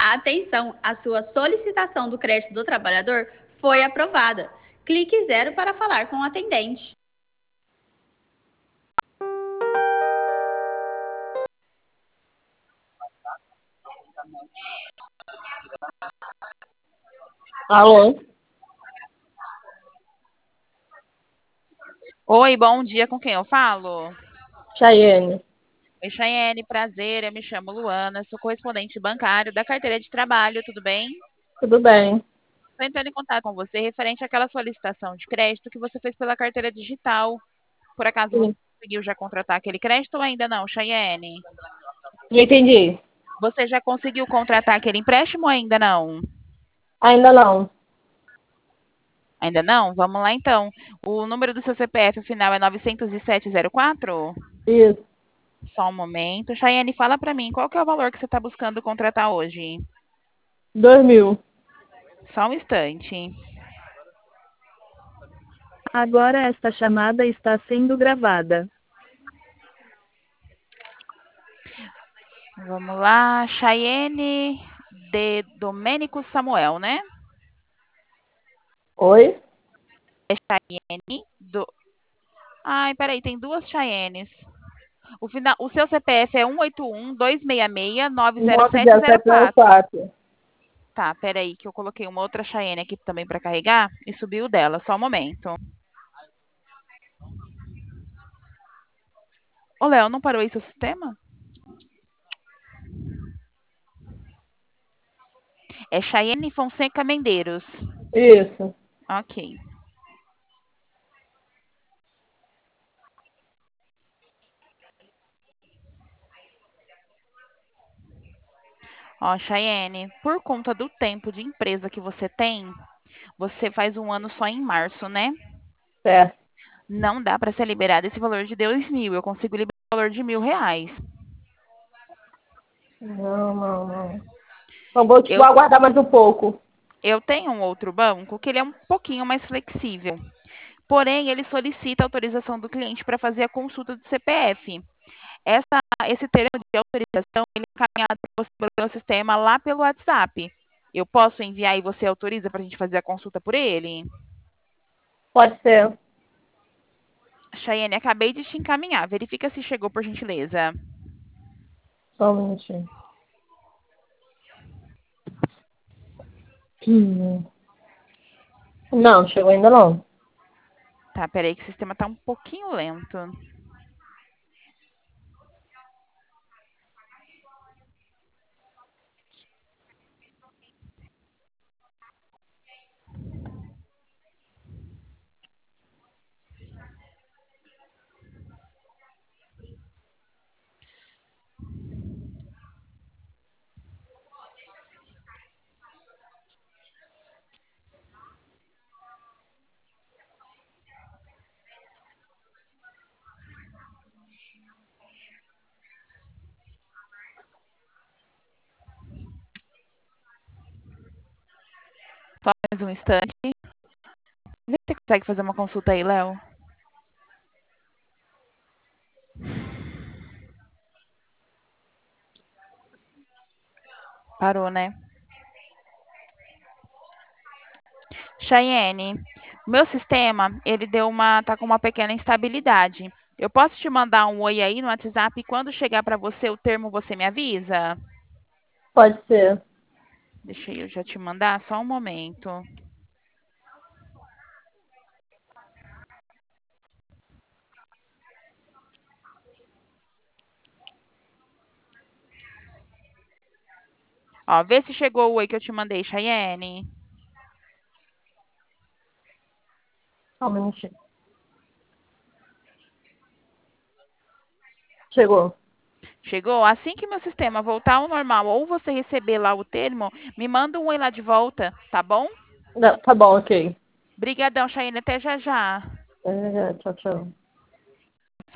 Atenção, a sua solicitação do crédito do trabalhador foi aprovada. Clique 0 para falar com o atendente. Alô, Oi, bom dia, com quem eu falo? Chayenne. Oi, Chayene, prazer, eu me chamo Luana, sou correspondente bancário da carteira de trabalho, tudo bem? Tudo bem? Estou entrando em contato com você referente àquela solicitação de crédito que você fez pela carteira digital. Por acaso você Sim. conseguiu já contratar aquele crédito ou ainda não, Chayene? Não entendi. Você já conseguiu contratar aquele empréstimo ou ainda não? Ainda não. Ainda não? Vamos lá então. O número do seu CPF final é 90704? Isso. Só um momento. Chayene, fala para mim, qual que é o valor que você está buscando contratar hoje? 2000. Só um instante. Agora esta chamada está sendo gravada. Vamos lá. Chayene de Domênico Samuel, né? Oi? É Chayene do. Ai, peraí, tem duas Chayenes. O seu CPF é 181-266-90704. 90704. Tá, peraí, que eu coloquei uma outra Chayene aqui também para carregar e subiu dela. Só um momento. Ô, Léo, não parou aí seu sistema? É Chayene Fonseca Mendeiros. Isso. Ok. Ó, Chayene, por conta do tempo de empresa que você tem, você faz um ano só em março, né? Certo. Não dá para ser liberado esse valor de 2.000. Eu consigo liberar o valor de R$ 1.000. Não, não, não. Então vou Eu, aguardar mais um pouco. eu tenho um outro banco que ele é um pouquinho mais flexível. Porém, ele solicita autorização do cliente para fazer a consulta do CPF. Esse termo de autorização ele é encaminhado para você pelo sistema lá pelo WhatsApp. Eu posso enviar e você autoriza para a gente fazer a consulta por ele? Pode ser. Chayenne, acabei de te encaminhar. Verifica se chegou, por gentileza. Só um minutinho. Não, chegou ainda não. Tá, peraí que o sistema tá um pouquinho lento. Só mais um instante. Vê se você consegue fazer uma consulta aí, Léo. Parou, né? Chayenne, o meu sistema, ele tá com uma pequena instabilidade. Eu posso te mandar um oi aí no WhatsApp e quando chegar para você o termo, você me avisa? Pode ser. Deixa eu já te mandar, só um momento. Ó, vê se chegou o oi que eu te mandei, Chayenne. Só um minutinho. Chegou. Chegou? Assim que meu sistema voltar ao normal ou você receber lá o termo, me manda um oi lá de volta, tá bom? Não, tá bom, ok. Brigadão, Chayenne, até já já. Tchau, tchau.